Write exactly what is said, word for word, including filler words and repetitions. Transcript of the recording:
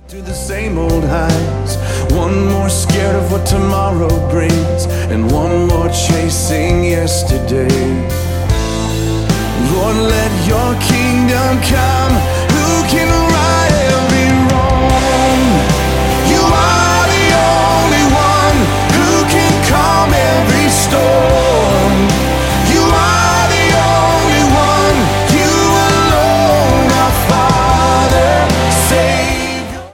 To the same old highs, one more scared of what tomorrow brings, and one more chasing yesterday. Lord, let your kingdom come. Who can rise?